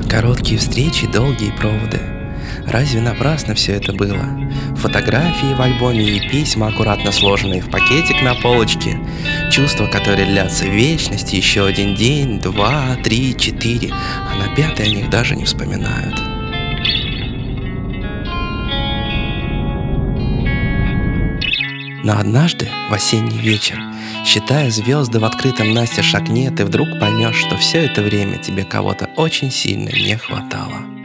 Короткие встречи, долгие проводы. Разве напрасно все это было? Фотографии в альбоме и письма, аккуратно сложенные в пакетик на полочке. Чувства, которые длятся вечность, еще один день, два, три, четыре. А на пятый о них даже не вспоминают. Но однажды, в осенний вечер, считая звезды в открытом настежь окне, ты вдруг поймешь, что все это время тебе кого-то очень сильно не хватало.